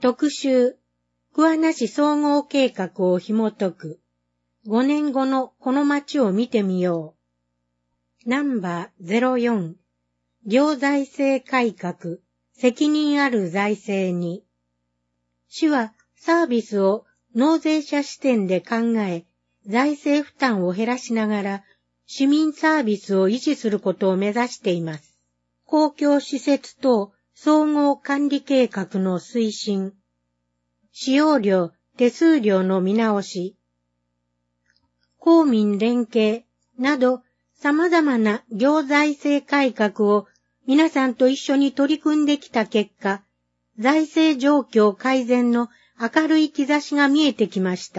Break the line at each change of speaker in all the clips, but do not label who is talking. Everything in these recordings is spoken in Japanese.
特集、桑名市総合計画を紐解く。5年後のこの町を見てみよう。ナンバー04、行財政改革、責任ある財政に。市はサービスを納税者視点で考え、財政負担を減らしながら、市民サービスを維持することを目指しています。公共施設等総合管理計画の推進、使用料、手数料の見直し、公民連携など様々な行財政改革を皆さんと一緒に取り組んできた結果、財政状況改善の明るい兆しが見えてきました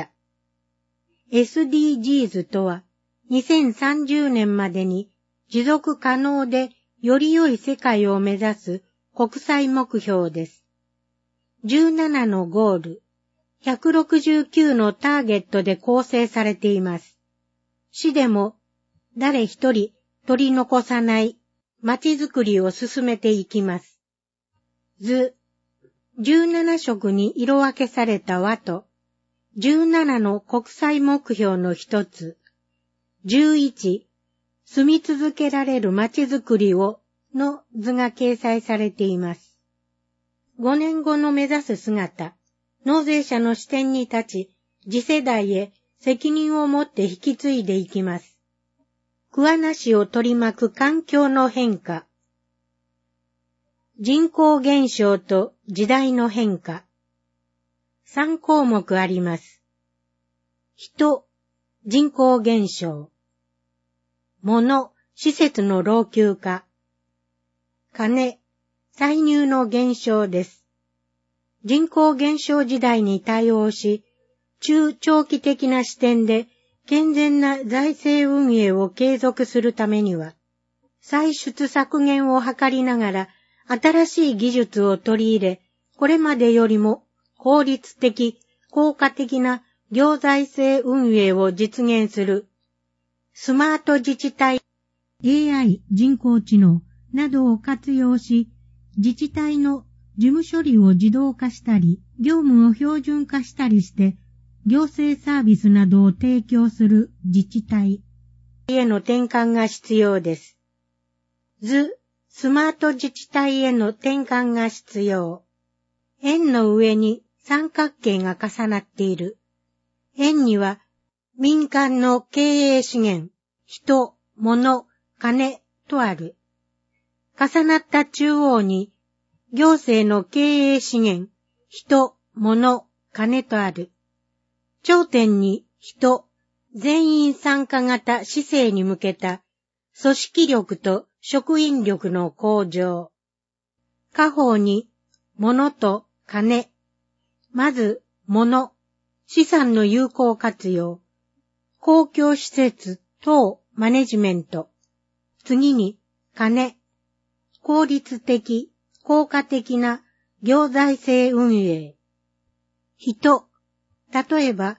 。SDGs とは、2030年までに持続可能でより良い世界を目指す国際目標です。17のゴール、169のターゲットで構成されています。市でも誰一人取り残さない街づくりを進めていきます。図、17色に色分けされた輪と、17の国際目標の一つ、11、住み続けられる街づくりをの図が掲載されています。5年後の目指す姿、納税者の視点に立ち、次世代へ責任を持って引き継いでいきます。桑名市を取り巻く環境の変化。人口減少と時代の変化。3項目あります。人、人口減少。物、施設の老朽化。金、歳入の減少です。人口減少時代に対応し、中長期的な視点で健全な財政運営を継続するためには、歳出削減を図りながら新しい技術を取り入れ、これまでよりも効率的、効果的な行財政運営を実現する。スマート自治体、AI、人工知能などを活用し、自治体の事務処理を自動化したり、業務を標準化したりして、行政サービスなどを提供する自治体への転換が必要です。図、スマート自治体への転換が必要。円の上に三角形が重なっている。円には民間の経営資源、人、物、金とある。重なった中央に行政の経営資源、人、物、金とある。頂点に人、全員参加型市政に向けた組織力と職員力の向上。下方に物と金。まず物、資産の有効活用。公共施設等マネジメント。次に金。効率的、効果的な行財政運営。人。例えば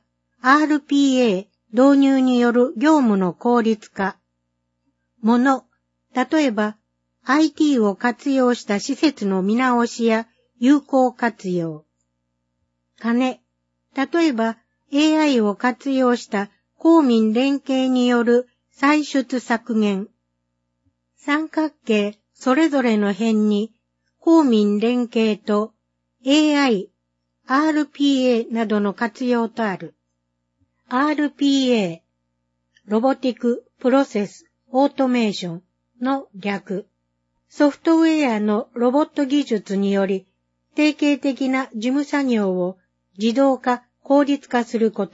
RPA 導入による業務の効率化。物。例えば IT を活用した施設の見直しや有効活用。金。例えば AI を活用した公民連携による歳出削減。三角形それぞれの辺に公民連携と AI、RPA などの活用とある。RPA、ロボティク・プロセス・オートメーションの略。ソフトウェアのロボット技術により、定型的な事務作業を自動化・効率化すること。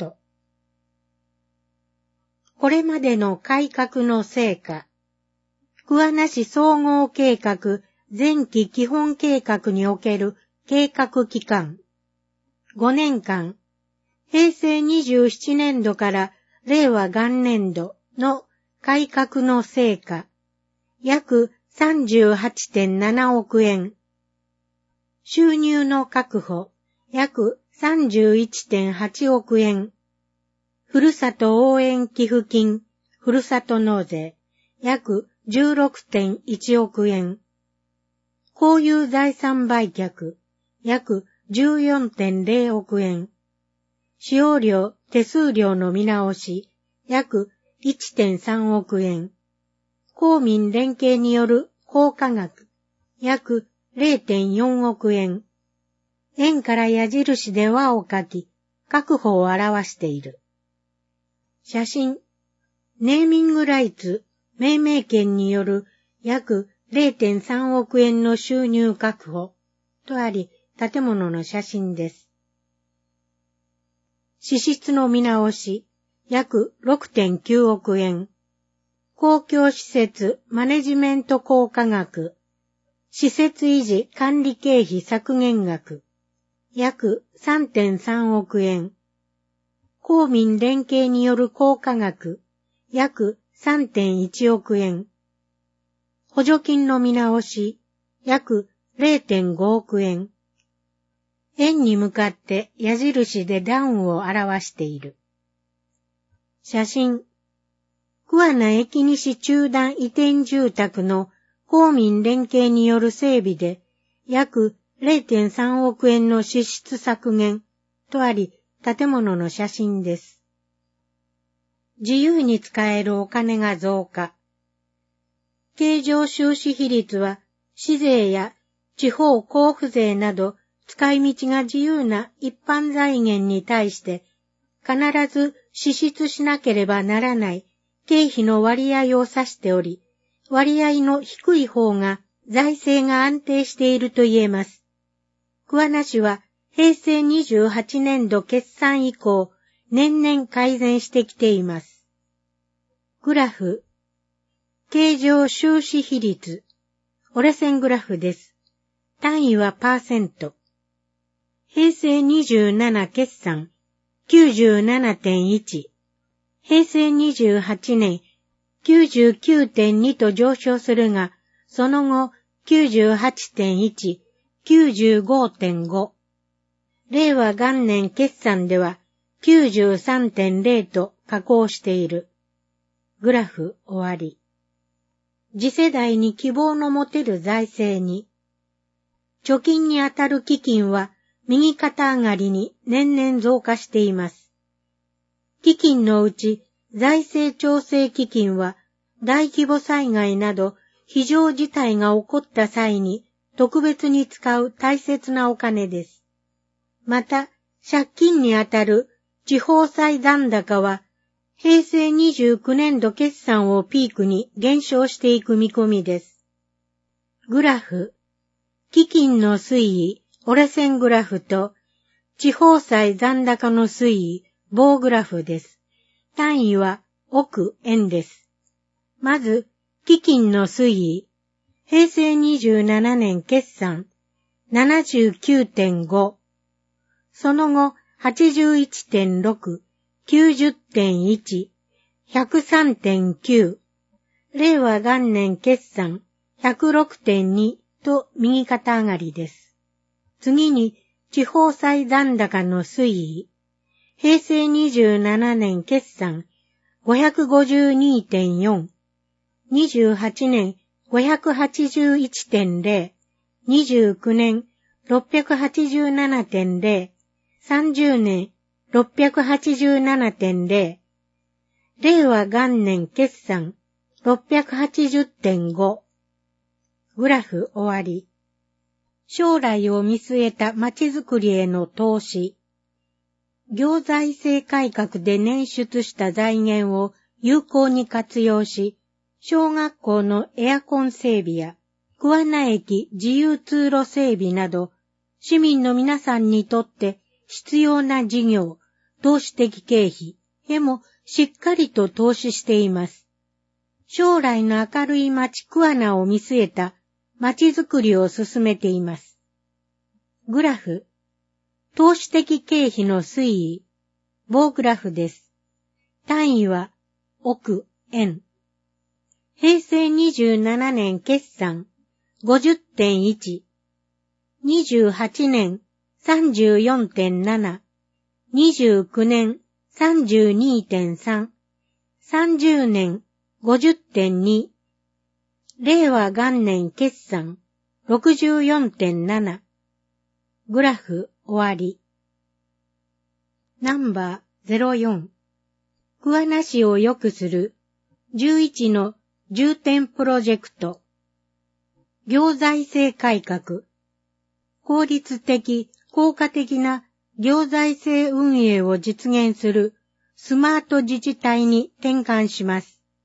これまでの改革の成果。桑名市総合計画前期基本計画における計画期間。5年間、平成27年度から令和元年度の改革の成果。約 38.7 億円。収入の確保。約 31.8 億円。ふるさと応援寄付金、ふるさと納税。約 16.1 億円。公有財産売却。約 14.0 億円。使用料、手数料の見直し、約 1.3 億円。公民連携による効果額、約 0.4 億円。円から矢印で輪を描き、確保を表している。写真、ネーミングライツ、命名権による約 0.3 億円の収入確保とあり、建物の写真です。支出の見直し、約 6.9 億円。公共施設マネジメント効果額、施設維持管理経費削減額、約 3.3 億円。公民連携による効果額、約 3.1 億円。補助金の見直し、約 0.5 億円。円に向かって矢印でダウンを表している。写真。桑名駅西中段移転住宅の公民連携による整備で約 0.3 億円の支出削減とあり、建物の写真です。自由に使えるお金が増加。経常収支比率は市税や地方交付税など使い道が自由な一般財源に対して必ず支出しなければならない経費の割合を指しており、割合の低い方が財政が安定していると言えます。桑名市は平成28年度決算以降、年々改善してきています。グラフ、経常収支比率、折れ線グラフです。単位はパーセント。平成27決算 97.1、平成28年 99.2 と上昇するが、その後 98.1、95.5。令和元年決算では 93.0 と下降している。グラフ終わり。次世代に希望の持てる財政に。貯金にあたる基金は右肩上がりに年々増加しています。基金のうち財政調整基金は大規模災害など非常事態が起こった際に特別に使う大切なお金です。また、借金にあたる地方債残高は平成29年度決算をピークに減少していく見込みです。グラフ、基金の推移、折れ線グラフと地方債残高の推移、棒グラフです。単位は億円です。まず、基金の推移、平成27年決算 79.5、その後 81.6、90.1、103.9、令和元年決算 106.2 と右肩上がりです。次に地方債残高の推移、平成27年決算 552.4、28年 581.0、29年 687.0、30年 687.0、令和元年決算 680.5。グラフ終わり。将来を見据えたまちづくりへの投資。行財政改革で捻出した財源を有効に活用し、小学校のエアコン整備や桑名駅自由通路整備など、市民の皆さんにとって必要な事業、投資的経費へもしっかりと投資しています。将来の明るい町桑名を見据えた町づくりを進めています。グラフ、投資的経費の推移、棒グラフです。単位は億円。平成27年決算 50.1、28年 34.7、29年 32.3、30年 50.2、令和元年決算 64.7。グラフ終終わり。ナンバー04。桑名市を良くする11の重点プロジェクト。行財政改革。効率的、効果的な行財政運営を実現するスマート自治体に転換します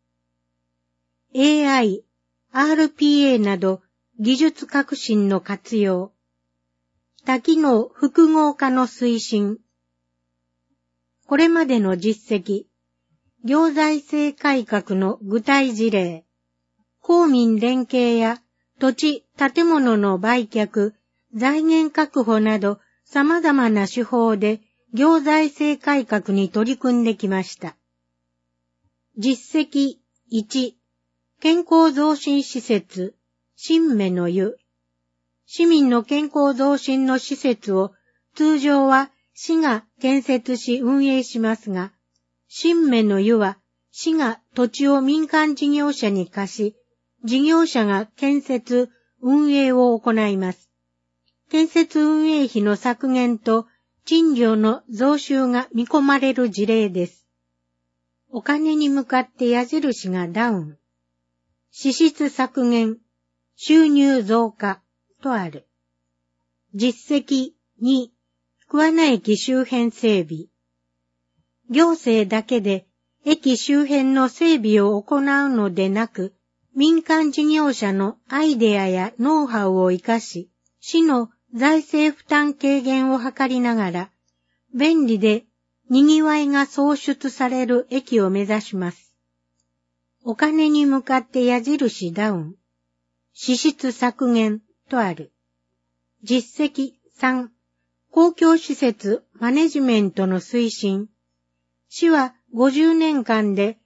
。AI、RPA など技術革新の活用。多機能複合化の推進。これまでの実績。行財政改革の具体事例。公民連携や土地、建物の売却、財源確保など様々な手法で行財政改革に取り組んできました。実績1、健康増進施設、新芽の湯。市民の健康増進の施設を通常は市が建設し運営しますが、新芽の湯は市が土地を民間事業者に貸し、事業者が建設、運営を行います。建設運営費の削減と賃料の増収が見込まれる事例です。お金に向かって矢印がダウン。支出削減、収入増加とある。実績2、桑名駅周辺整備。行政だけで駅周辺の整備を行うのでなく、民間事業者のアイデアやノウハウを活かし、市の財政負担軽減を図りながら、便利で賑わいが創出される駅を目指します。お金に向かって矢印ダウン。支出削減とある。実績3、公共施設マネジメントの推進。市は50年間で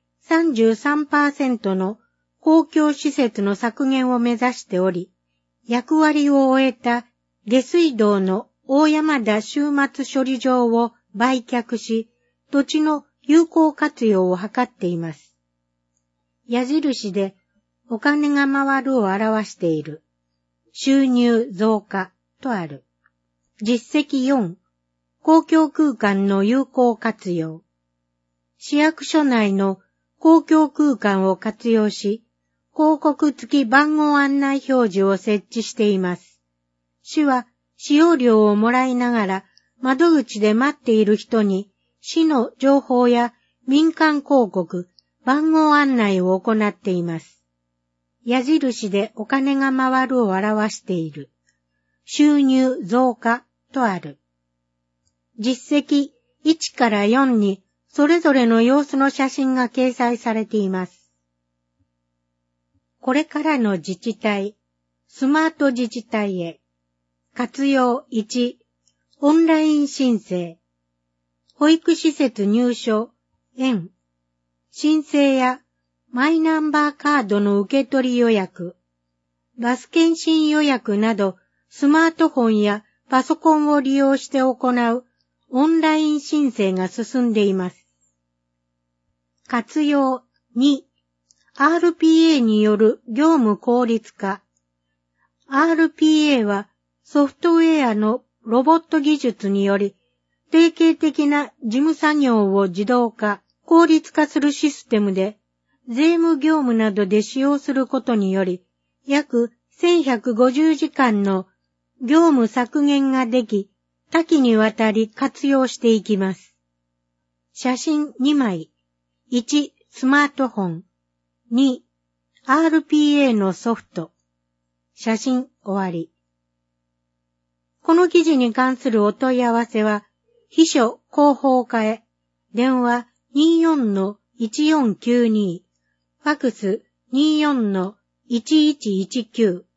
33% の公共施設の削減を目指しており、役割を終えた下水道の大山田終末処理場を売却し、土地の有効活用を図っています。矢印でお金が回るを表している。収入増加とある。実績4、公共空間の有効活用。市役所内の公共空間を活用し、広告付き番号案内表示を設置しています。市は使用料をもらいながら窓口で待っている人に市の情報や民間広告、番号案内を行っています。矢印でお金が回るを表している。収入増加とある。実績1から4にそれぞれの様子の写真が掲載されています。これからの自治体、スマート自治体へ。活用1、オンライン申請。保育施設入所、申請やマイナンバーカードの受け取り予約、バス検診予約などスマートフォンやパソコンを利用して行うオンライン申請が進んでいます。活用2、RPA による業務効率化。RPA はソフトウェアのロボット技術により定型的な事務作業を自動化、効率化するシステムで税務業務などで使用することにより約1150時間の業務削減ができ多岐にわたり活用していきます。写真2枚。1、スマートフォン。2、RPA のソフト。写真終わり。この記事に関するお問い合わせは、秘書広報課へ、電話 24-1492、ファクス 24-1119